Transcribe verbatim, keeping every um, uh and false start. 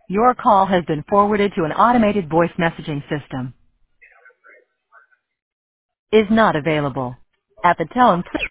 Your call has been forwarded to an automated voice messaging system. Is not available. At the tone, please